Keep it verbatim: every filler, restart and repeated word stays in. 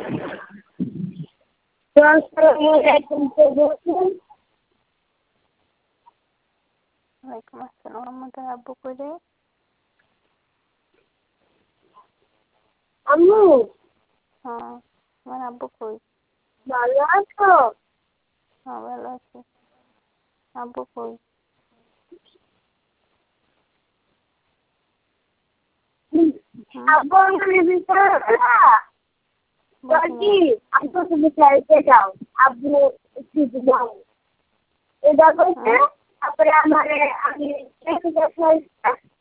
ওয়ালাইকুম আসসালাম। তোমার আব্বু কই রে? আম্মু হ্যাঁ, তোমার আব্বু কই? ভালো আছো? হ্যাঁ ভালো আছি। আব্বু কই? আব্বু আমাকে ভিতরে কি আব্বু তুমি চাইতে যাও, আব্বু একটু যাও এটা করছে। তারপরে আমার আমি